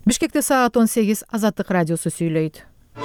Бишкекте саат 18 Азаттык радиосу сүйлөйт.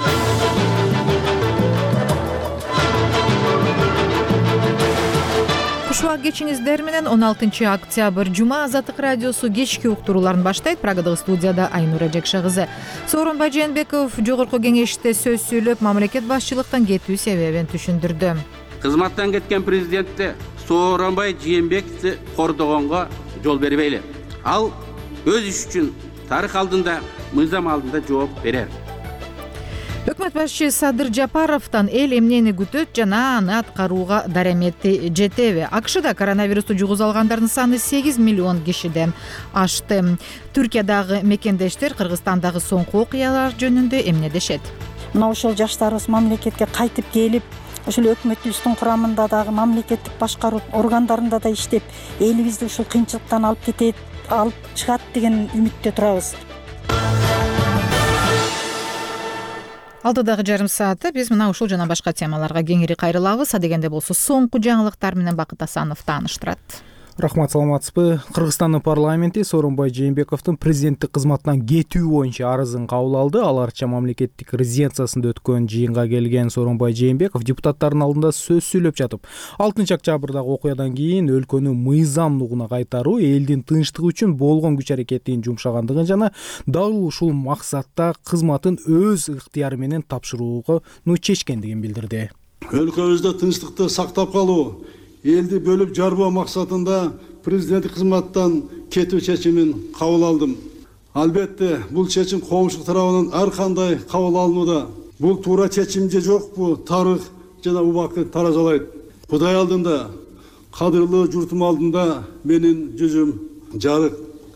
Кушубак кечиңиздер менен 16 октябрь жума Азаттык радиосу кечки уктурууларын баштайт. Прагадагы студияда Айнура Жекша кызы. Сооронбай Жээнбеков жогорку кеңеште сөз сүйлөп, мамлекет башчылыктан кетүү себебин түшүндүрдү. Кызматтан кеткен президентти Сооронбай Жээнбековди кордогонго жол бербейли. Ал өз иш үчүн тарых алдында, мыйзам алдында жооп берер. Өкмөт башчы Садыр Жапаровдон эл эмнени күтөт жана аны аткарууга дарамети жетеби? АКШда коронавирусту жугуз алгандардын саны 8 миллион кишиден ашты. Түркиядагы мекендештер Кыргызстандагы соңку окуялар жөнүндө эмне дешет? Мына ошол жаштарыбыз мамлекетке кайтып келип, ошол өкмөтүбүздүн курамында дагы мамлекеттик башкаруу органдарында да иштеп, элибизди ушул кыйынчылыктан алып чыгат деген үмүттө турабыз. Алдыдагы жарым саатта биз мына ушул жана башка темаларга кеңири кайрылабыз. Адегенде болсо соңку жаңылыктар менен Бакыт Асанов тааныштырат. Рахмат, саламатсызбы? Кыргызстандын парламенти Сооронбай Жээнбековдун президенттик кызматынан кетүү боюнча арызын кабыл алды. Аларча мамлекеттик резиденциясында өткөн жыйынга келген Сооронбай Жээнбеков депутаттардын алдында сөз сүйлөп жатып, 6 октябрдагы окуядан кийин өлкөнү мыйзам нугуна кайтаруу, элдин тынчтыгы үчүн болгон күч аракетин жумшагандыгын жана дал ушул максатта кызматын өз ыктыяры менен тапшырууну чечкендигин билдирди. Өлкөбүздө тынчтыкты сактап калуу, элди бөлүп жарбоо максатында президенттик кызматтан кетүү чечимин кабыл алдым. Албетте, бул чечим коомчулук тарабынан ар кандай кабыл алынууда. Бул туура чечим же жокпу, тарых жана убакыт таразалайт. Кудай алдында, кадырлуу журтум алдында менин жүзүм жарык.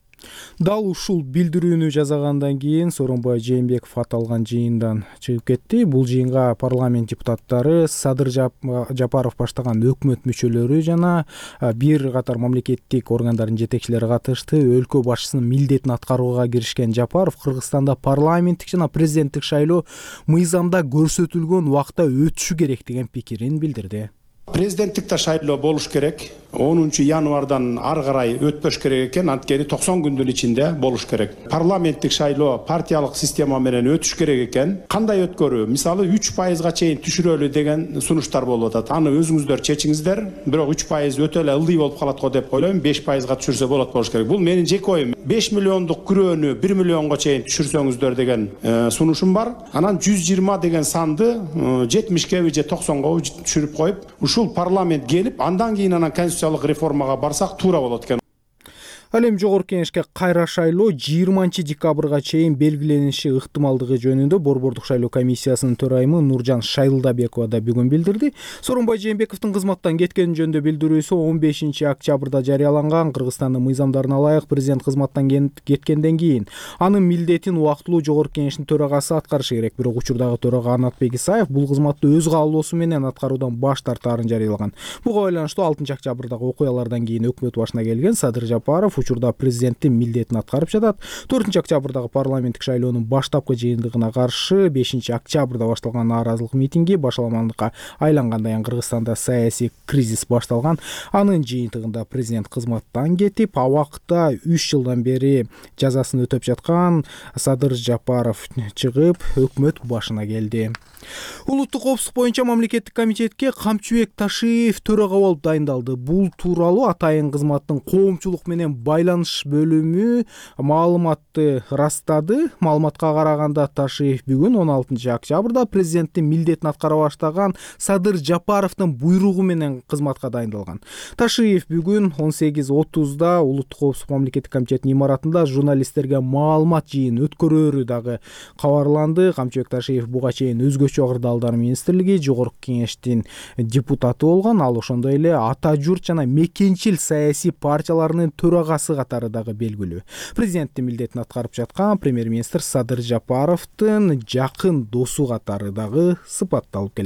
Дал ушул билдирүүнү жасагандан кийин Сооронбай Жээнбеков аталган жыйындан чыгып кетти. Бул жыйынга парламент депутаттары, Садыр Жапаров баштаган өкмөт мүчөлөрү жана бир катар мамлекеттик органдардын жетекчилери катышты. Өлкө башчысынын милдетин аткарууга киришкен Жапаров Кыргызстанда парламенттик жана президенттик шайлоо мыйзамда көрсөтүлгөн убакта өтүшү керек деген пикирин билдирди. Президенттикте шайлоо болуш керек. 10 январдан ары карай өтпөш керек экен, анткени 90 күндүн ичинде болуш керек. Парламенттик шайлоо партиялык система менен өтүш керек экен. Кандай өткөрүү? Мисалы 3%га чейин түшүрөлү деген сунуштар болуп атат. Аны өзүңүздөр чечиңиздер. Бирок 3% өтө эле ылдый болуп калат го деп ойлойм. 5%га түшүрсө болуш керек. Бул менин жеке оюм. 5 миллиондук күрөөнү 1 миллионго чейин түшүрсөңүздөр деген сунушум бар. Анан 120 деген санды 70ге же 90го түшүрүп коюп, ушул парламент келип, андан кийин анан конституциялык реформага барсак туура болот экен. Ал эми жогорку кеңешке кайра шайлоо 20 декабрга чейин белгилениши ыктымалдыгы жөнүндө Борбордук шайлоо комиссиясынын төрайымы Нуржан Шайлдабекова да бүгүн билдирди. Сооронбай Жээнбековдун кызматтан кеткени жөнүндө билдирүүсү 15 октябрда жарыяланган. Кыргызстандын мыйзамдарына ылайык президент кызматтан кеткенден кийин анын милдетин убактылуу жогорку кеңештин төрагасы аткарышы керек. Бирок учурдагы төрага Анатбек Исаев бул кызматты өз каалоосу менен аткаруудан баш тартаарын жарыялаган. Буга байланыштуу 6 октябрдагы окуялардан кийин өкмөт башына келген Садыр Жапаров учурда президенттин милдетин аткарып жатат. 4 октябрдагы парламенттик шайлоонун баштапкы жыйындыгына каршы 5 октябрда башталган нааразылык митинги башаламандыкка айлангандан кийин Кыргызстанда саясий кризис башталган. Анын жыйынтыгында президент кызматтан кетип, абакта 3 жылдан бери жазасын өтөп жаткан Садыр Жапаров чыгып, өкмөт башына келди. Улуттук коопсуздук боюнча мамлекеттик комитетке Камчыбек Ташиев төрага болуп дайындалды. Бул тууралуу атайын кызматтын коомчулук менен байланыш бөлүмү маалыматты растады. Маалыматка караганда Ташиев бүгүн 16 октябрда президенттин милдетин аткара баштаган Садыр Жапаровдун буйругу менен кызматка дайындалган. Ташиев бүгүн 18:30да Улуттук коопсуздук мамлекеттик комитетинин имаратында журналисттерге маалымат жыйын өткөрөөрү дагы кабарланды. Камчыбек Ташиев буга чейин өзгөчө кырдаалдар министрлиги жогорку кеңештин депутаты болгон. Ал ошондой эле ата журт жана мекенчил саясий партияларынын төрагасы катары дагы белгилүү. Президенттин милдетин аткарып жаткан премьер-министр Садыр Жапаровдун жакын досу катары дагы сыпатталып келет.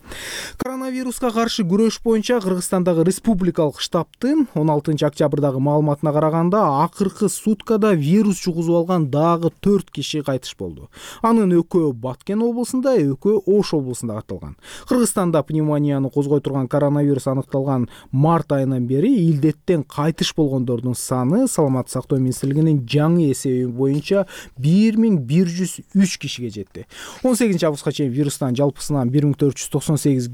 Коронавируска каршы күрөш боюнча Кыргызстандагы республикалык штабтын 16 октябрдагы маалыматына караганда акыркы суткада вирус жугузуп алган дагы 4 киши кайтыш болду. Анын экөө Баткен облусунда, экөө Ош облусунда катталган. Кыргызстанда пневмонияны козгой турган коронавирус аныкталган март айынан бери илдеттен кайтыш болгондордун саны Саламаттык сактоо министрлигинин жаңы эсеби боюнча 1103 кишиге жетти. 18 августка чейин вирустан жалпысынан 1498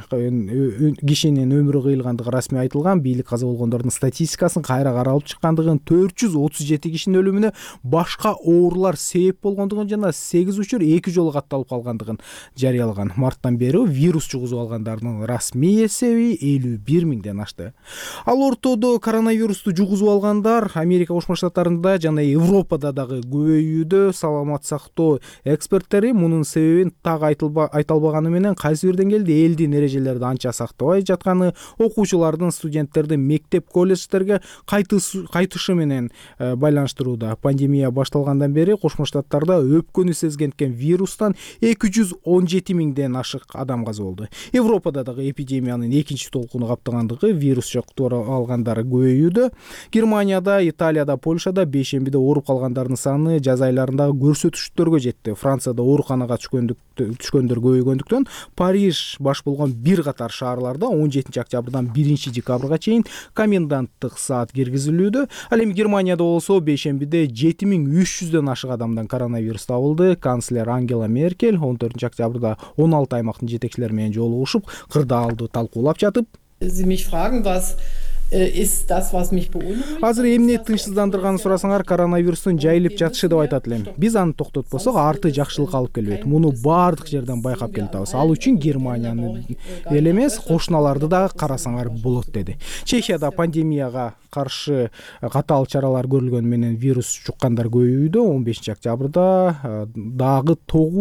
кишинин өмүрү кыйылгандыгы расмий айтылган. Бийлик каза болгондордун статистикасын кайра каралып чыккандыгын, 437 кишинин өлүмүнө башка оорулар себеп болгондугун жана 8 учур 2 жолу катталып калгандыгын жарыялаган. Марттан бери вирус жугузуп алгандардын расмий эсеби 51 миңден ашты. Ал ортодо коронавирусту жугузуп алгандар Америка Кошмо Штаттарында жана Европада дагы көбөйүүдө. Саламаттык сактоо эксперттери мунун себебин так айта албаганы менен кайсы бир деңгээлде элдин эрежелерди анча сактабай жатканы, окуучулардын, студенттердин мектеп, колледждерге кайтышы менен байланыштырууда. Пандемия башталгандан бери Кошмо Штаттарда өпкөнү сезгенткен вирустан 217 миңден ашык адам каза болду. Европада дагы эпидемиянын экинчи толкуну каптагандыгы, вирус жуктуруп алгандар көбөйүүдө. Германияда, Италияда, Польшада бейшембиде ооруп калгандардын саны жаз айларындагы көрсөтүштөргө жетти. Францияда ооруканага түшкөндөр көбөйгөндүктөн Париж баш болгон бир катар шаарларда 17 октябрдан 1 декабрга чейин коменданттык саат киргизилүүдө. Ал эми Германияда болсо бейшембиде 7300дөн ашык адамдан коронавирус табылды. Канцлер Ангела Меркель 14 октябрда 16 аймактын жетекчилери менен жолугушуп, кырдаалды талкуулап жатып, Sie mich fragen, was ist das, was mich beunruhigt? Азыр эмне тынчсыздандырганын сурасаңар, коронавирустун жайылып жатышы деп айтат элем. Биз аны токтотпосок, арты жакшылык алып келбейт. Муну баардык жерден байкап келатабыз. Ал үчүн Германияны эле эмес, кошуналарды да карасаңар болот, деди. Чехияда пандемияга каршы катаал чаралар көрүлгөнү менен вирус жуккандар көбөйүүдө. 15 октябрда дагы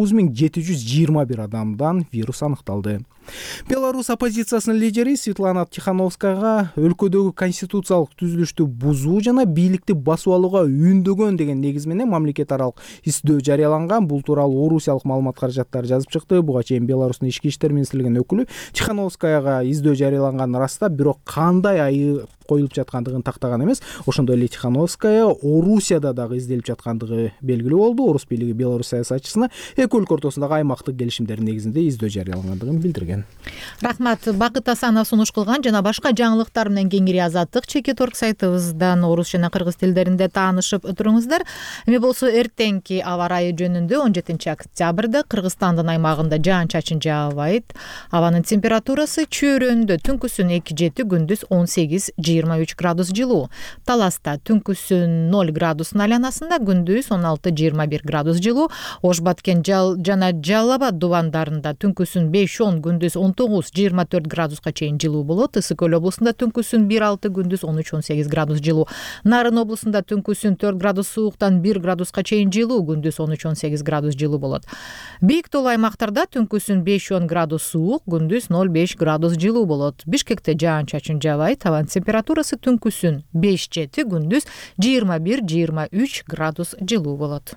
9721 адамдан вирус аныкталды. Беларусь оппозициясынын лидери Светлана Тихановскаяга өлкөдөгү конституциялык түзүлүштү бузуу жана бийликти басып алууга үндөгөн деген негиз менен мамлекет аралык издөө жарыяланган. Бул тууралуу орусиялык маалымат каражаттары жазып чыкты. Буга чейин Беларустун ички иштер министрлигинин өкүлү Тихановскаяга издөө жарыяланган растап, бирок кандай айып коюлуп жаткандыгын тактаган эмес. Ошондой эле Тихановская Орусияда дагы изделип жаткандыгы белгилүү болду. Орус бийлиги Беларусь саясатчысына эки өлкө ортосундагы аймактык келишимдердин негизинде издөө жарыялангандыгын билдирген. Рахмат. Бакыт Асанов сунуш кылган жана башка жаңылыктар менен кеңири Азаттык Чекиторг сайтыбыздан орус жана кыргыз тилдеринде таанышып туруңуздар. Эми болсо эртеңки аба ырайы жөнүндө 17 октябрда Кыргызстандын аймагында жаан-чачын жаабайт. Абанын температурасы чөйрөндө түнкүсүн 2-7, күндүз 18-23 градус жылуу. Таласта түнкүсүн 0 градустун айланасында, күндүз 16-21 градус жылуу. Ош Баткен жана Жалал Абад дубандарында түнкүсүн 5-10, күндүз 19-24 градуска чейин жылуу болот. Ысык Көл облусунда түнкүсүн 1-6, күндүз 13-18 градус жылуу. Нарын облусунда түнкүсүн 4 градус сууктан 1 градуска чейин жылуу, күндүз 13-18 градус жылуу болот. Бийик тоолуу аймактарда түнкүсүн 5-10 градус суук, күндүз 0-5 градус жылуу болот. Бишкекте жаан-чачын жаабайт. Абанын температурасы түнкүсүн 5-7, күндүз 21-23 градус жылуу болот.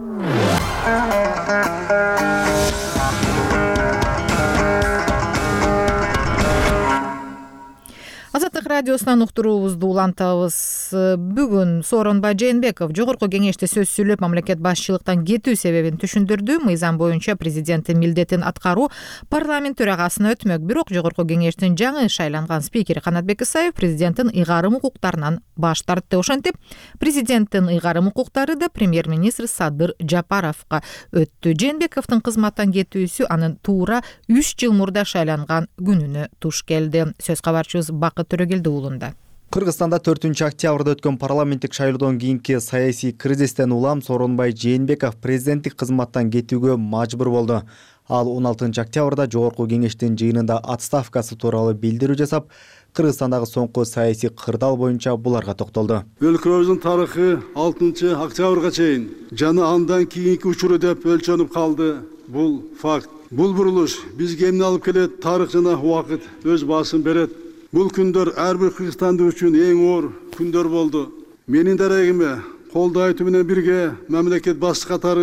Азаттык радиосунан уктуруубузду улантабыз. Бүгүн Сооронбай Жээнбеков жогорку кеңеште сөз сүйлөп, мамлекет башчылыктан кетүү себебин түшүндүрдү. Мыйзам боюнча президенттин милдетин аткаруу парламент төрагасына өтмөк. Бирок жогорку кеңештин жаңы шайланган спикери Канатбек Исаев президенттин ыйгарым укуктарынан баш тартты. Ошентип, президенттин ыйгарым укуктары да премьер-министр Садыр Жапаровго өттү. Жээнбековдун кызматтан кетүүсү анын туура 3 жыл мурда шайланган күнүнө туш келди. Сөз кабарчыбыз Төрөгелди уулунда. Кыргызстанда 4 октябрда өткөн парламенттик шайлоодон кийинки саясий кризистен улам Сооронбай Жээнбеков президенттик кызматтан кетүүгө мажбур болду. Ал 16 октябрда жогорку кеңештин жыйынында отставкасы тууралуу билдирүү жасап, Кыргызстандагы соңку саясий кырдаал боюнча буларга токтолду. Өлкөбүздүн тарыхы 6 октябрга чейин жана андан кийинки учуру деп өлчөнүп калды. Бул факт. Бул бурулуш бизге эмне алып келет? Тарых жана убакыт өз баасын берет. Бул күндөр ар бир кыргызстандык үчүн эң оор күндөр болду. Менин дарегиме колдоо айтуу менен бирге мамлекет башчы катары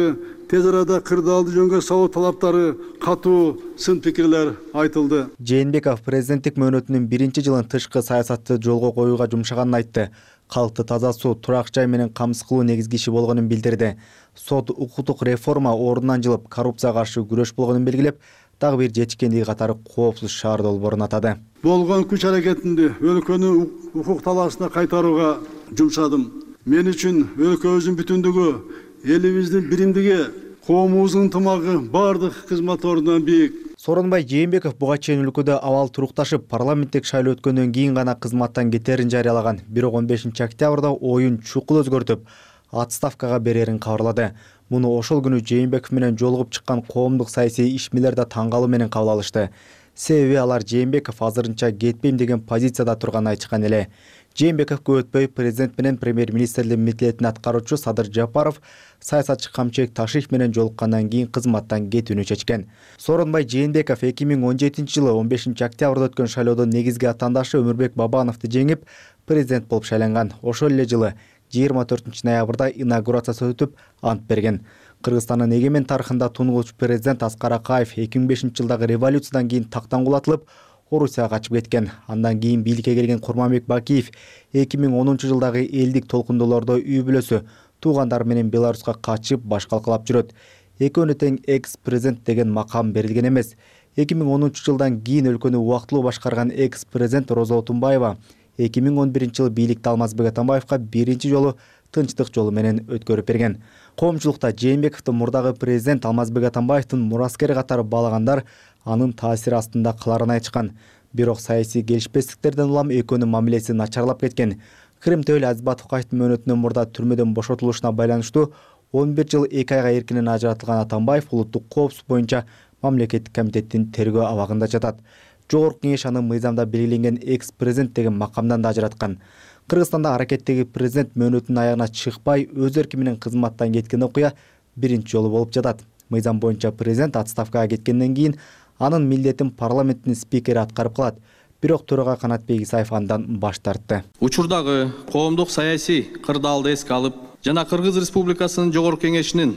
тез арада кырдаалды жөнгө салуу талаптары катуу сын пикирлер айтылды. Жээнбеков президенттик мөөнөтүнүн 1-жылын тышкы саясатты жолго коюуга жумшаганын айтты. Калкты таза суу, турак жай менен камсыз кылуу негизги иши болгонун билдирди. Сот укуктук реформа ордунан жылып, коррупцияга каршы күрөш болгонун белгилеп, дагы бир жетишкендиги катары коопсуз шаар долбоорун атады. Болгон күч аракетинди өлкөнүн укук талаасына кайтарууга жумшадым. Мен үчүн өлкөбүздүн бүтүндүгү, элибиздин биримдиги, коомубуздун ынтымагы бардык кызмат ордунан бийик. Сооронбай Жээнбеков буга чейин өлкөдө абал турукташып, парламенттик шайлоо өткөндөн кийин гана кызматтан кетерин жарыялаган. Бирок 15-октябрда оюн чукул өзгөртүп, отставкага берерин кабарлады. Муну ошол күнү Жээнбеков менен жолугуп чыккан коомдук саясий ишмерлер да таң калуу менен кабыл алышты. Себеби алар Жээнбеков азырынча кетпейм деген позицияда турганын айтышкан эле. Жээнбеков көп өтпөй президент менен премьер-министрлик милдетин аткаруучу Садыр Жапаров саясатчы Камчыбек Ташиев менен жолуккандан кийин кызматтан кетүүнү чечкен. Сооронбай Жээнбеков 2017-жылы 15-октябрда өткөн шайлоодо негизги атаандашы Өмүрбек Бабановду жеңип, президент болуп шайланган. Ошол эле жылы 24-ноябрда инаугурациясы өтүп, ант берген. Кыргызстандын эгемен тарыхында тунгуч президент Аскар Акаев 2005-жылдагы революциядан кийин тактан кулатылып, Орусияга качып кеткен. Андан кийин бийликке келген Курманбек Бакиев 2010-жылдагы элдик толкундоолордо үй бүлөсү, туугандары менен Беларуска качып, баш калкалап жүрөт. Экөөнө тең экс-президент деген макам берилген эмес. 2010-жылдан кийин өлкөнү убактылуу башкарган экс-президент Роза Отунбаева 2011-жылы бийликти Алмазбек Атамбаевка биринчи жолу тынчтык жолу менен өткөрүп берген. Коомчулукта Жээнбековду мурдагы президент Алмазбек Атамбаевдин мураскери катары баалагандар анын таасири астында каларын айтышкан. Бирок саясий келишпестиктерден улам экөөнүн мамилеси начарлап кеткен. Крым Төөл Азбатовкайдын мөөнөтүнөн мурда түрмөдөн бошотулушуна байланыштуу 11 жыл 2 айга эркинен ажыратылган Атамбаев улуттук коопсуздук боюнча мамлекеттик комитеттин тергөө абагында жатат. Жогорку кеңеш аны мыйзамда белгиленген экс-президент деген макамдан да ажыраткан. Кыргызстанда аракеттеги президент мөөнөтүнүн аягына чыкпай, өз эрки менен кызматтан кеткен окуя биринчи жолу болуп жатат. Мыйзам боюнча президент отставкага кеткенден кийин анын милдетин парламенттин спикери аткарып калат. Бирок төрага Канатбек Исаев андан баш тартты. Учурдагы коомдук саясий кырдаалды эске алып, жана Кыргыз Республикасынын Жогорку Кеңешинин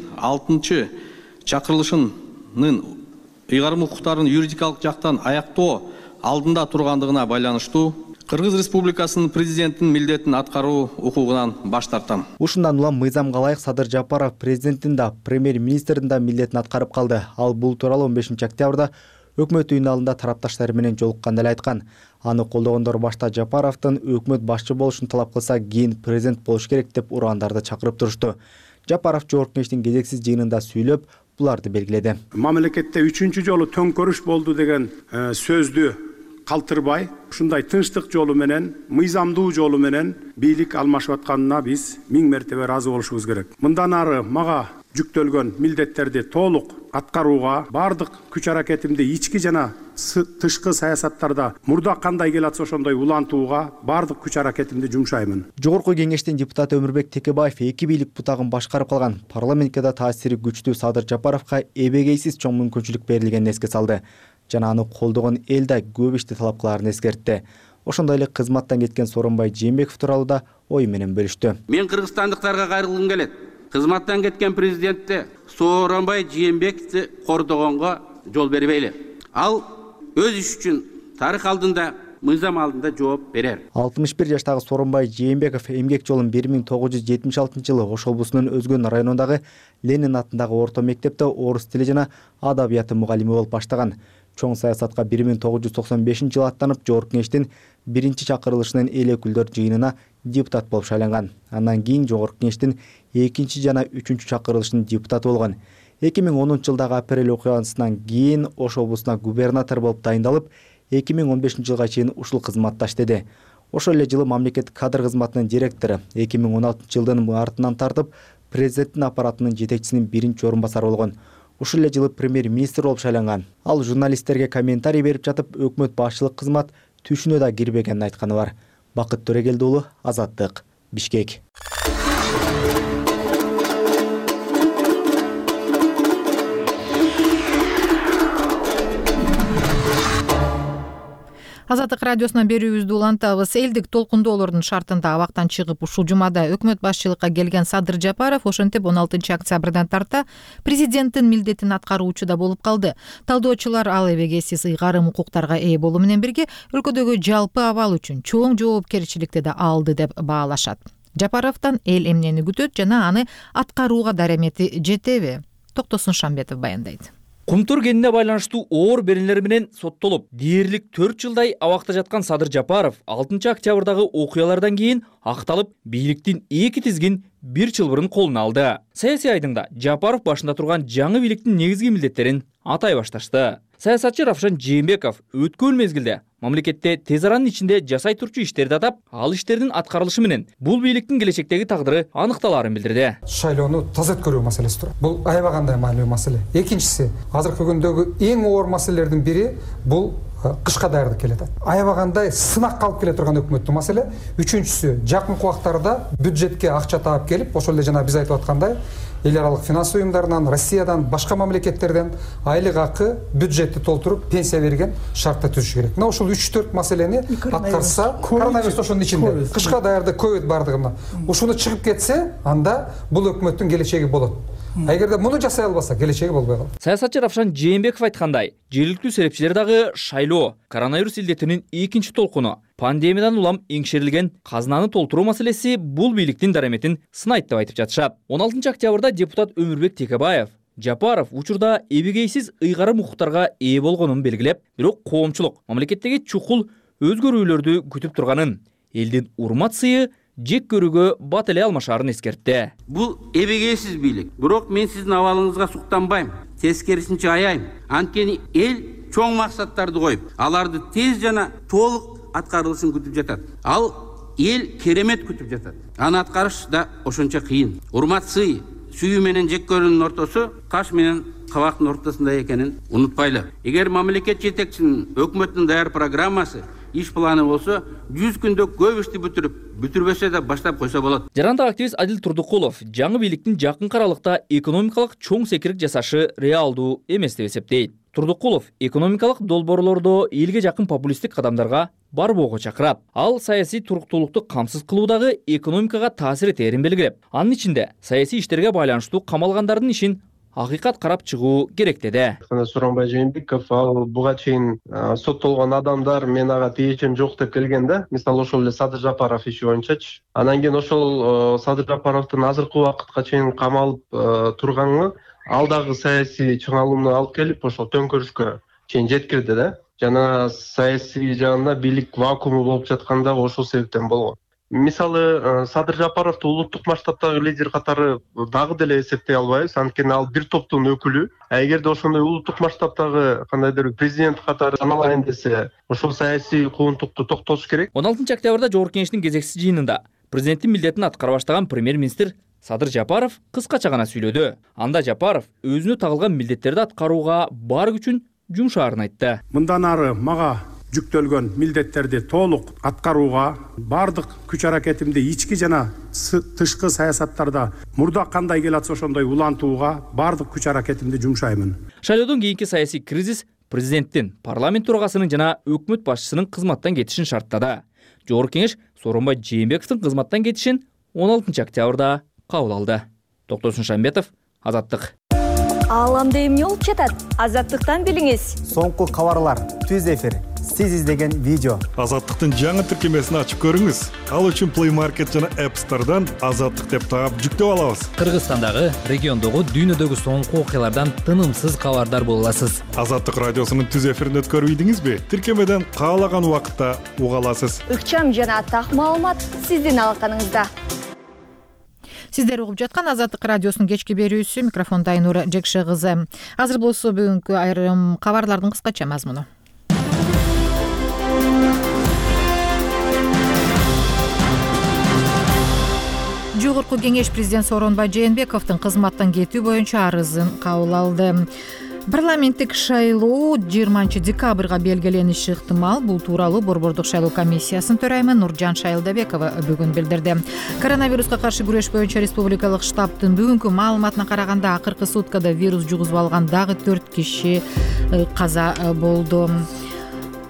6-чакырылышынын ыйгарым укуктарын юридикалык жактан аяктоо алдында тургандыгына байланыштуу Кыргыз Республикасынын президентинин милдетин аткаруу укугунан баш тартам. Ушундан улам мыйзамга ылайык Садыр Жапаров президенттин да, премьер-министрдин да милдетин аткарып калды. Ал бул тууралуу 15-октябрда өкмөт үйүнүн алдында тарапташтары менен жолукканда эле айткан. Аны колдогондор башта Жапаровдун өкмөт башчы болушун талап кылса, кийин президент болуш керек деп урандарды чакырып турушту. Жапаров Жогорку Кеңештин кезексиз жыйынында сүйлөп, буларды белгиледи. Мамлекетте 3-чү жолу төңкөрүш болду деген сөздү калтырбай, ушундай тынчтык жолу менен, мыйзамдуу жолу менен бийлик алмашып атканына биз 1000 мертебе ыраазы болушубуз керек. Мындан ары мага жүктөлгөн милдеттерди толук аткарууга, бардык күч аракетимди ички жана тышкы саясаттарда мурда кандай келатса ошондой улантууга бардык күч аракетимди жумшаймын. Жогорку Кеңештин депутаты Өмүрбек Текебаев 2 бийлик бутагын башкарып калган. Парламентке да таасири күчтүү Садыр Жапаровго эбегейсиз чоң мүмкүнчүлүк берилгенин эске салды. Жана аны колдогон эл да көп ишти талап кыларын эскертти. Ошондой эле кызматтан кеткен Сооронбай Жээнбеков тууралуу да ой менен бөлүштү. Мен кыргызстандыктарга кайрылгым келет. Кызматтан кеткен президентти Сооронбай Жээнбековду кордогонго жол бербейли. Ал өз иши үчүн тарых алдында, мыйзам алдында жооп берер. 61 жаштагы Сооронбай Жээнбеков эмгек жолун 1976-жылы Ош облусунун Өзгөн районундагы Ленин атындагы орто мектепте орус тили жана адабияты мугалими болуп баштаган. Чоң саясатка 1995-жылы аттанып, Жогорку Кеңештин 1-чи чакырылышынын эл өкүлдөр жыйынына депутат болуп шайланган. Андан кийин Жогорку Кеңештин 2-чи жана 3-чү чакырылышынын депутаты болгон. 2010-жылдагы апрель окуясынан кийин Ош облусуна губернатор болуп дайындалып, 2015-жылга чейин ушул кызматта иштеди. Ошол эле жылы мамлекеттик кадр кызматынын директору, 2016-жылдын мартынан тартып президенттин аппаратынын жетекчисинин 1-чи орун басары болгон. Ушул эле жылы премьер-министр болуп шайланган. Ал журналисттерге комментарий берип жатып, өкмөт башчылык кызмат түшүнө да кирбегенин айтканы бар. Бакыт Төрегелди уулу, Азаттык, Бишкек. Азаттык радиосунан берүүбүздү улантабыз. Элдик толкундоолордун шартында абактан чыгып ушул жумада өкмөт башчылыкка келген Садыр Жапаров ошентип 16 октябрдан тарта президенттин милдетин аткаруучу да болуп калды. Талдоочулар ал эбегейсиз ыйгарым укуктарга ээ болуу менен бирге өлкөдөгү жалпы абал үчүн чоң жоопкерчиликти да алды деп баалашат. Жапаровдон эл эмнени күтөт жана аны аткарууга даремети жетеби? Токтосун Шамбетов баяндайт. Кумтур кенине байланыштуу оор беренелер менен соттолуп, дээрлик 4 жылдай абакта жаткан Садыр Жапаров 6 октябрдагы окуялардан кийин акталып, бийликтин 2 тизгин 1 чылбырын колуна алды. Саясий айдыңда Жапаров башында турган жаңы бийликтин негизги милдеттерин атай башташты. Саясатчы Равшан Жээнбеков өткөн мезгилде мамлекетте тез аранын ичинде жасай турчу иштерди атап, ал иштердин аткарылышы менен бул бийликтин келечектеги тагдыры аныкталаарын билдирди. Шайлоону таза өткөрүү маселеси турат. Бул аябагандай маанилүү маселе. Экинчиси, азыркы күндөгү эң оор маселелердин бири бул кышка даярдык келет. Аябагандай сынакка алып келе турган өкмөттүн маселе. Үчүнчүсү, жакынкы убактарда бюджетке акча таап келип, ошол эле жана биз айтып аткандай эл аралык финанс уюмдарынан, Россиядан, башка мамлекеттерден айлык акы, бюджетти толтуруп, пенсия берген шартта түзүш керек. Мына ошол 3-4 маселени аткарса, коронавирус ошонун ичинде, кышка даярдык, ковид бардыгына. Ушуну чыгып кетсе, анда бул өкмөттүн келечеги болот. Эгерде муну жасай албаса, келечеги болбой калат. Саясатчы Равшан Жээнбеков айткандай, жергиликтүү серепчилер дагы шайлоо, коронавирус илдетинин экинчи толкуну, пандемиядан улам эңшерилген казынаны толтуруу маселеси бул бийликтин дареметин сынайт деп айтып жатышат. 16 октябрда депутат Өмүрбек Текебаев Жапаров учурда эбегейсиз ыйгарым укуктарга ээ болгонун белгилеп, бирок коомчулук мамлекеттеги чукул өзгөрүүлөрдү күтүп турганын, элдин урмат сыйы жек көрүүгө бат эле алмашаарын эскертти. Бул эбегейсиз бийлик. Бирок мен сиздин абалыңызга суктанбайм. Тескерисинче аяйм. Анткени эл чоң максаттарды коюп, аларды тез жана толук аткарылышын күтүп жатат. Ал эл керемет күтүп жатат. Аны аткарыш да ошончо кыйын. Урмат сый, сүйүү менен жек көрүүнүн ортосу каш менен кабактын ортосунда экенин унутпайлы. Эгер мамлекет жетекчисинин өкмөттүн даяр программасы, иш планы болсо, 100 күндө көп ишти бүтүрбөсө да баштап койсо болот. Жарандык активист Адил Турдукулов жаңы бийликтин жакынкы аралыкта экономикалык чоң секирик жасашы реалдуу эмес деп эсептейт. Турдукулов экономикалык долбоорлордо элге жакын популисттик кадамдарга барбоого чакырат. Ал саясий туруктуулукту камсыз кылуудагы экономикага таасир этерин белгилеп, анын ичинде саясий иштерге байланыштуу камалгандардын ишин акыйкат карап чыгуу керек деди. Сооронбай Жээнбеков ал буга чейин соттолгон адамдар мен ага тиешим жок деп келгенде, мисалы ошол эле Садыр Жапаров иши боюнчачы. Анан кийин ошол Садыр Жапаровдун азыркы убакытка чейин камалып турганы ал дагы саясий чыңалууну алып келип, ошол төңкөрүшкө чейин жеткирди да. Жана саясий жагында бийлик вакууму болуп жатканда ошол себептен болгон. Мисалы Садыр Жапаровду улуттук масштабтагы лидер катары дагы деле эсептей албайбыз, анткени ал бир топтун өкүлү. Эгерде ошондой улуттук масштабтагы кандайдыр президент катары саналайын десе, ошол саясий куугунтукту токтотуш керек. 16 октябрда Жогорку Кеңештин кезексиз жыйынында президенттин милдетин аткара баштаган премьер-министр Садыр Жапаров кыскача гана сүйлөдү. Анда Жапаров өзүнө тагылган милдеттерди аткарууга бар күчүн жумшаарын айтты. Мындан ары мага жүктөлгөн милдеттерди толук аткарууга бардык күч аракетимди ички жана тышкы саясаттарда мурда кандай келатса ошондой улантууга бардык күч аракетимди жумшаймын. Шайлоодон кийинки саясий кризис президенттин, парламент төрагасынын жана өкмөт башчысынын кызматтан кетишин шарттады. Жогорку Кеңеш Сооронбай Жээнбековдун кызматтан кетишин 16 октябрда кабыл алды. Токтосун Шамбетов, Азаттык. Ааламда эмне болуп жатат? Азаттыктан билиңиз. Соңку кабарлар, түз эфир, сиз издеген видео. Азаттыктын жаңы тиркемесин ачып көрүңүз. Ал үчүн Play Market жана App Store'дан Азаттык деп таап жүктөп алабыз. Кыргызстандагы, региондогу, дүйнөдөгү соңку окуялардан тынымсыз кабардар боло аласыз. Азаттык радиосунун түз эфирин өткөрүп ийдиңизби? Тиркемеден каалаган убакытта уга аласыз. Ыкчам жана так маалымат сиздин алаканыңызда. Сиздер угуп жаткан Азаттык радиосунун кечки берүүсү, микрофонда Айнура Жекше кызы. Азыр болсо бүгүнкү айрым кабарлардын кыскача мазмуну. Жогорку Кеңеш президент Сооронбай Жээнбековдун кызматтан кетүү боюнча арызын кабыл алды. Парламенттик шайлоо 20 декабрга белгилениши ыктымал. Бул тууралуу Борбордук шайлоо комиссиясынын төрайымы Нуржан Шайылдабекова бүгүн билдирди. Коронавируска каршы күрөш боюнча республикалык штабтын бүгүнкү маалыматына караганда акыркы суткада вирус жугузуп алган дагы 4 киши каза болду.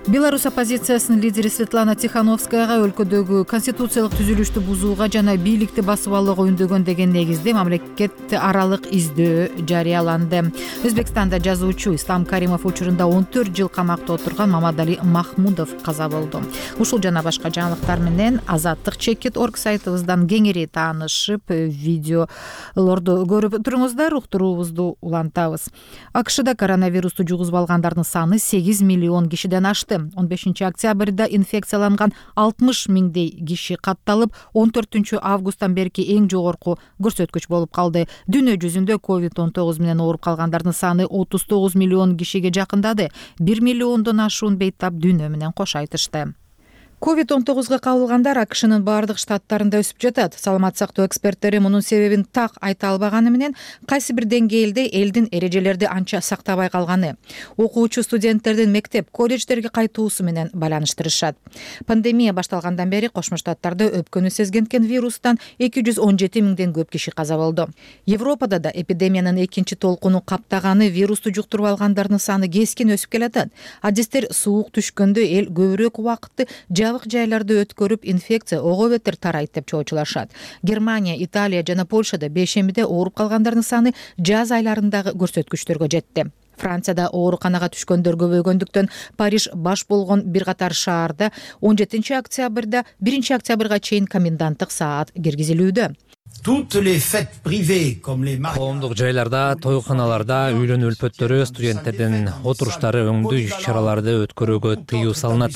Беларусь оппозициясынын лидери Светлана Тихановскаяга өлкөдөгү конституциялык түзүлүштү бузууга жана бийликти басып алууга үндөгөн деген негизде мамлекет аралык издөө жарыяланды. Өзбекстанда жазуучу Ислам Каримов учурунда 14 жыл камакта отурган Мамадали Махмудов каза болду. Ушул жана башка жаңылыктар менен Азаттык чекит орг сайтыбыздан кеңири таанышып, видеолорду көрүп туруңуздар, уктуруубузду улантабыз. АКШда коронавирусту жугузуп алгандардын саны 8 миллион кишиден ашты. 15 октябрда инфекцияланган 60 миңдей киши катталып, 14 августтан берки эң жогорку көрсөткүч болуп калды. Дүйнө жүзүндө COVID-19 менен ооруп калгандардын саны 39 миллион кишиге жакындады. 1 миллиондон ашуун бейтап дүйнө менен кош айтышты. COVID-19 кабылгандар АКШнын бардык штаттарында өсүп жатат. Саламат сактоо эксперттери мунун себебин так айта албаганы менен кайсы бир деңгээлде элдин эрежелерди анча сактабай калганы, окуучу студенттердин мектеп, колледждерге кайтуусу менен байланыштырышат. Пандемия башталгандан бери Кошмо Штаттарда өпкөнү сезгенткен вирустан 217 миңден көп киши каза болду. Европада да эпидемиянын экинчи толкуну каптаганы вирусту жуктуруп алгандардын саны кескин өсүп келатат. Адистер суук түшкөндө эл көбүрөөк убакытты жабык жайларды өткөрүп, инфекция ого бетер тарайт деп чоочулашат. Германия, Италия жана Польшада бейшембиде ооруп калгандардын саны жаз айларындагы көрсөткүчтөргө жетти. Францияда ооруканага түшкөндөр көбөйгөндүктөн Париж баш болгон бир катар шаарда 17 октябрда 1 октябрга чейин коменданттык саат киргизилүүдө. Коомдук жайларда, тойканаларда үйлөнүү өлпөттөрү, студенттердин отуруштары, өңдүү иш-чараларды өткөрүүгө тыюу салынат,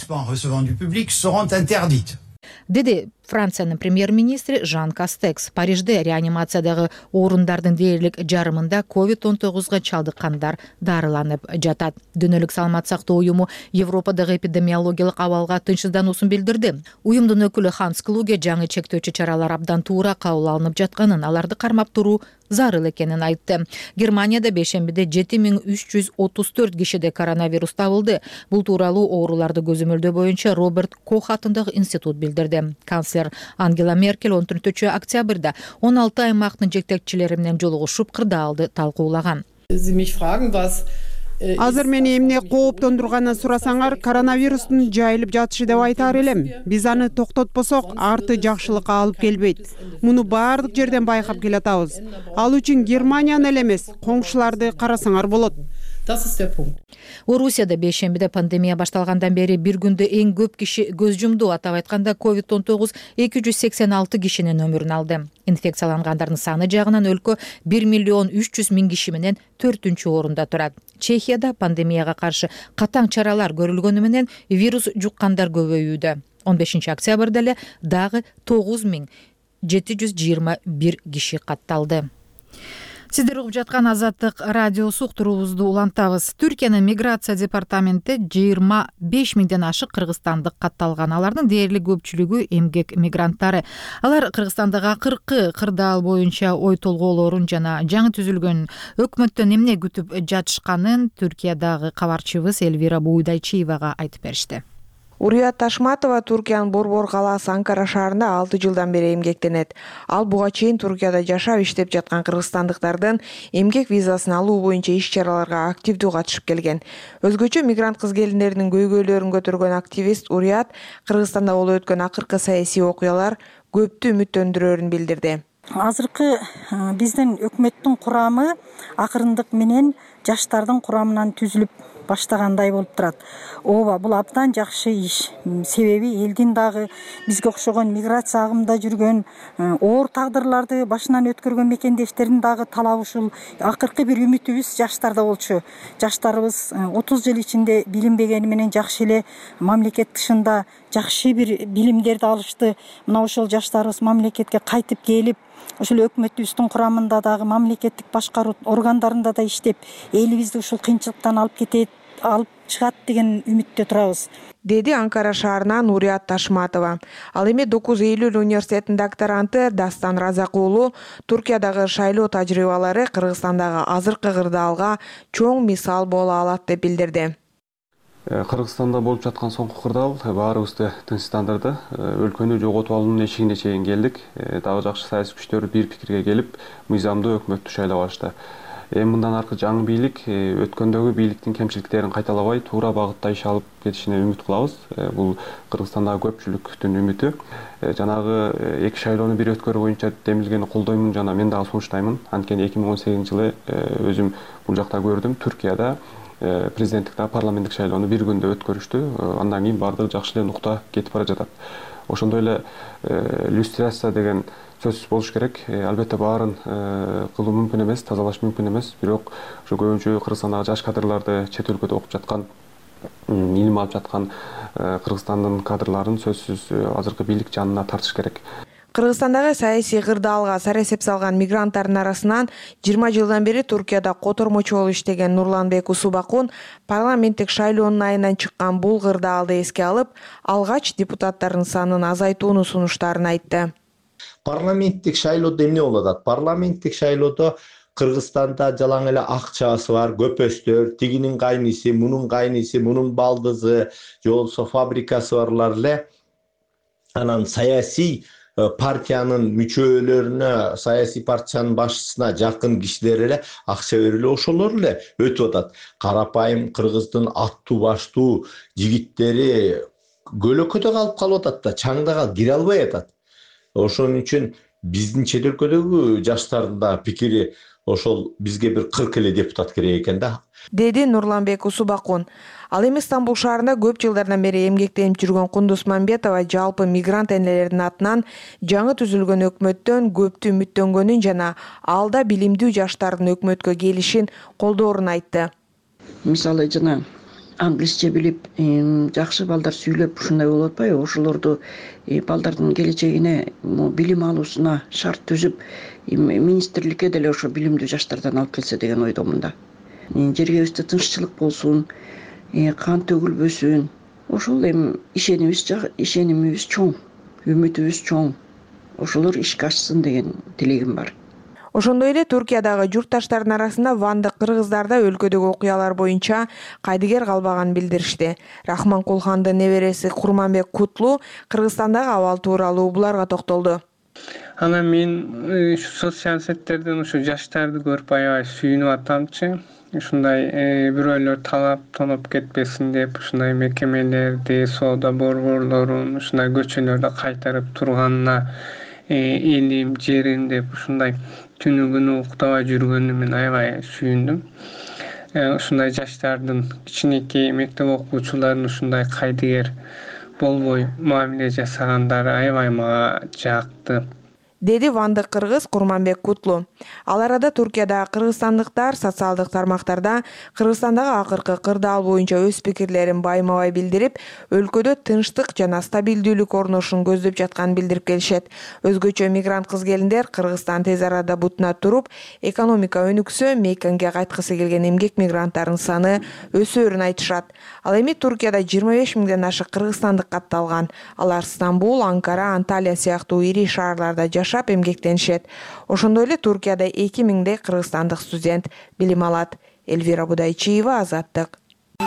деди Франциянын премьер-министри Жан Кастекс. Парижде реанимациядагы орундардын дээрлик жарымында COVID-19 чалдыккандар дарыланып жатат. Дүйнөлүк саламат сактоо уюму Европадагы эпидемиологиялык абалга тынчсыздануусун билдирди. Уюмдун өкүлү Ханс Клуге жаңы чектөөчү чаралар абдан туура кабыл алынып жатканын, аларды кармап туруу зарыл экенин айтты. Германияда бейшембиде 7334 кишиде коронавирус табылды. Бул тууралуу ооруларды көзөмөлдөө боюнча Роберт Кох атындагы институт билдирди. Ангела Меркель 14 октябрда 16 аймактын жетекчилери менен жолугушуп, кырдаалды талкуулаган. Азыр мени эмне кооптондурганын сурасаңар, коронавирустун жайылып жатышы деп айтар элем. Биз аны токтотпосок, арты жакшылыкка алып келбейт. Муну баардык жерден байкап келатабыз. Ал үчүн Германияны эле эмес, коңшуларды карасаңар болот. Орусияда бейшембиде пандемия башталгандан бери бир күндө эң көп киши көз жумду. Атап айтканда COVID-19 286 кишинин өмүрүн алды. Инфекциялангандардын саны жагынан өлкө 1 миллион 300 миң киши менен 4-чү орунда турат. Чехияда пандемияга каршы катаң чаралар көрүлгөнү менен вирус жуккандар көбөйүүдө. 15 октябрда эле дагы 9721 киши катталды. Сиздер угуп жаткан Азаттык радиосу, уктуруубузду улантабыз. Түркиянын миграция департаменти 25 миңден ашык кыргызстандык катталган. Алардын дээрлик көпчүлүгү эмгек мигранттары. Алар Кыргызстандагы акыркы кырдаал боюнча ой толгоолорун жана жаңы түзүлгөн өкмөттөн эмне күтүп жатышканын Түркиядагы кабарчыбыз Элвира Буйдайчиевага айтып беришти. Урият Ташматова Туркиянын Борбор калаасы Анкара шаарында 6 жылдан бери эмгектенет. Ал буга чейин Туркияда жашап иштеп жаткан кыргызстандыктардын эмгек визасын алуу боюнча иш-чараларга активдүү катышып келген. Өзгөчө мигрант кыз-келиндердин көйгөйлөрүн көтөргөн активист Урият Кыргызстанда болуп өткөн акыркы саясий окуялар көптү үмүттөндүрөөрүн билдирди. Азыркы биздин өкмөттүн курамы акырындык менен жаштардын курамынан түзүлүп баштагандай болуп турат. Ооба, бул абдан жакшы иш. Себеби элдин дагы бизге окшогон миграция агымында жүргөн, оор тагдырларды башынан өткөргөн мекендештердин дагы талабы ушул. Акыркы бир үмүтүбүз жаштарда болчу. Жаштарыбыз 30 жыл ичинде билинбегени менен жакшы эле мамлекет тышында жакшы бир билимдерди алышты. Мына ошол жаштарыбыз мамлекетке кайтып келип, ушул өкмөтүбүздүн курамында дагы мамлекеттик башкаруу органдарында да иштеп, элибизди ушул кыйынчылыктан алып чыгат деген үмүттө турабыз, деди Анкара шаарынан Урият Ташматова. Ал эми 9 июль университетинин докторанты Дастан Разак уулу Туркиядагы шайлоо тажрыйбалары Кыргызстандагы азыркы кырдаалга чоң мисал боло алат деп билдирди. Кыргызстанда болуп жаткан соңку кырдаал баарыбызды тынчтандырды. Өлкөнү жоготуп алуунун эшигине чейин келдик. Дагы жакшы саясий күчтөр бир пикирге келип, мыйзамдуу өкмөттү шайлап алышты. Мындан аркы жаңы бийлик өткөндөгү бийликтин кемчиликтерин кайталабай, туура багытта иш алып кетишине үмүт кылабыз. Бул Кыргызстандагы көпчүлүктүн үмүтү. Жанагы эки шайлоону бир өткөрүү боюнча демилгени колдоймун жана мен дагы сунуштаймын. Анткени 2018-жылы өзүм бул жакта көрдүм. Түркияда президенттик да парламенттик шайлоону бир күндө өткөрүштү. Андан кийин бардыгы жакшы эле нукта кетип бара жатат. Ошондой эле иллюстрация деген сөзсүз болуш керек. Албетте баарын кылуу мүмкүн эмес, тазалаш мүмкүн эмес. Бирок ошо көбүнчө Кыргызстандагы жаш кадрларды чет өлкөдө окуп жаткан, илим алып жаткан Кыргызстандын кадрларын сөзсүз азыркы бийлик жанына тартыш керек. Кыргызстандагы саясий кырдаалга сара эсеп салган мигранттардын арасынан 20 жылдан бери Туркияда котормочу болуп иштеген Нурланбек Усубакун парламенттик шайлоонун айынан чыккан бул кырдаалды эске алып, алгач депутаттардын санын азайтууну сунуштарын айтты. Парламенттик шайлоодо эмне болуп атат? Парламенттик шайлоодо Кыргызстанда жалаң эле акчасы бар көпөстөр, тигинин кайниси, мунун балдызы, же болбосо фабрикасы барлар эле анан саясий партиянын мүчөлөрүнө, саясий партиянын башчысына жакын кишилер эле акча берип ошолор эле өтүп атат. Карапайым кыргыздын аттуу баштуу жигиттери көлөкөдө калып атат да, чаңдага кире албай атат. Ошон үчүн биздин чет өлкөдөгү жаштардын да пикири ошол бизге бир 40 эле депутат керек экен да, деди Нурланбек Усубакун. Ал эми Стамбул шаарында көп жылдардан бери эмгектенип жүргөн Кундуз Мамбетова жалпы мигрант энелердин атынан жаңы түзүлгөн өкмөттөн көптү үмүттөнгөнүн жана алда билимдүү жаштардын өкмөткө келишин колдоорун айтты. Мисалы жана англисче билип, жакшы балдар сүйлөп ушундай болуп атпайбы? Ошолорду балдардын келечегине, билим алуусуна шарт түзүп, министрликке деле ошо билимдүү жаштардан алып келсе деген ойдомун да. Жергебизде тынччылык болсун, кан төгүлбөсүн. Ошол эми ишенимибиз чоң, үмүтүбүз чоң. Ошолор ишке ашсын деген тилегим бар. Ошондой эле Туркиядагы журтташтардын арасында вандык кыргыздар да өлкөдөгү окуялар боюнча кайдыгер калбаганын билдиришти. Рахман Кулхандын небереси Курманбек Кутлу Кыргызстандагы абал тууралуу буларга токтолду. Анан мен ушу социал сеттерден ушу жаштарды көрүп аябай сүйүнүп атамчы. Ушундай бирөөлөр талап тоноп кетпесин деп, ушундай мекемелерди, соода борборлорун ушундай көчөлөрдө кайтарып турганына элим, жерим деп ушундай түнү күнү уктабай жүргөнүнө мен аябай сүйүндүм. Ушундай жаштардын, кичинекей мектеп окуучуларын ушундай кайдыгер болбой мамиле жасагандары аябай мага жакты, деди вандык кыргыз Курманбек Кутлу. Ал арада Туркиядагы кыргызстандыктар социалдык тармактарда Кыргызстандагы акыркы кырдаал боюнча өз пикирлерин байма-бай билдирип, өлкөдө тынчтык жана стабилдүүлүк орношун көздөп жатканын билдирип келишет. Өзгөчө мигрант кыз-келиндер Кыргызстан тез арада бутуна туруп, экономика өнүксө, мейкенге кайткысы келген эмгек мигранттардын саны өсөөрүн айтышат. Ал эми Туркияда 25 миңден ашык кыргызстандык катталган. Алар Стамбул, Анкара, Анталия сыяктуу ири шаарларда жашап эмгектенишет. Ошондой эле Туркияда 2000дей кыргызстандык студент билим алат. Эльвира Будайчиева, Азаттык.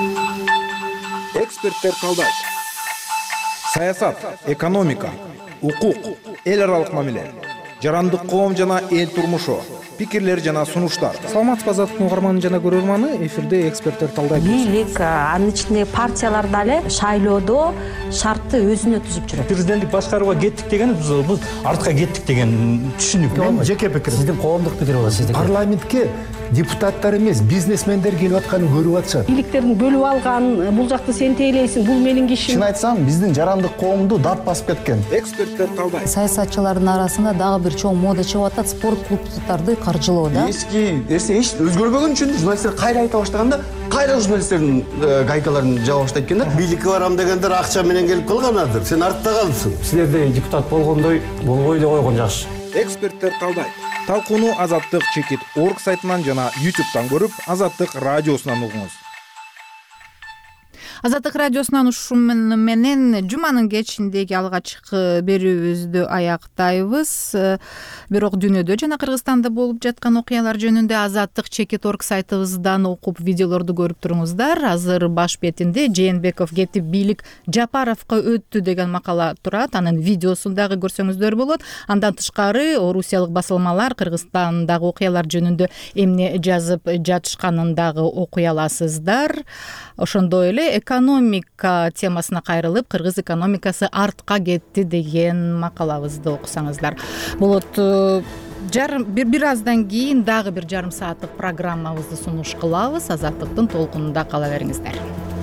Эксперттер калдайт. Саясат, экономика, укук, эл аралык мамиле, жарандык коом жана эл турмушу, пикирлер жана сунуштар. Саламатсызбы Азаттыктын угарманы жана көрөрманы, эфирде эксперттер талдайт. Бийлик, анын ичинде партиялар дагы шайлоодо шартты өзүнө түзүп жүрөт. Президенттик башкарууга кеттик деген биз артка кеттик деген түшүнүк. Мен жеке пикирим. Сиздин коомдук пикир болот сиздики. Парламентке депутаттар эмес, бизнесмендер келип атканын көрүп атышат. Бийликтердин бөлүп алган, бул жакты сен тейлейсиң, бул менин кишим. Чын айтсам, биздин жарандык коомду дат басып кеткен. Эксперттер талдайт. Саясатчылардын арасында дагы бир чоң мода чыгып атат, спорт клубдарды каржылоо да. Эски нерсе эч өзгөрбөгөн үчүн журналисттер кайра айта баштаганда, кайра журналисттердин гайкаларын жаба баштайт экен да. Бийликке барам дегендер акча менен келип калганадыр. Сен артта калыпсың. Силерде депутат болгондой болбой деп койгон жакшы. Эксперттер талдайт. Талкууну Азаттык чекит орг сайтынан жана YouTube'дан көрүп, Азаттык радиосунан угуңуз. Азаттык радиосунан ушул менен жуманын кечиндеги алгачкы берүүбүздү аяктайбыз. Бирок дүйнөдө жана Кыргызстанда болуп жаткан окуялар жөнүндө Азаттык Чекит.org сайтыбыздан окуп видеолорду көрүп туруңуздар. Азыр баш бетинде Жээнбеков кетип бийлик Жапаровго өттү деген макала турат. Анын видеосун дагы көрсөңүздөр болот. Андан тышкары орусиялык басылмалар Кыргызстандагы окуялар жөнүндө эмне жазып жатышканын дагы окуй аласыздар. Ошондой эле экономика темасына кайрылып, кыргыз экономикасы артка кетти деген макалабызды окусаңыздар болот. Бир аздан кийин дагы бир жарым сааттык программабызды сунуш кылабыз. Азаттыктын толкунунда кала бериңиздер.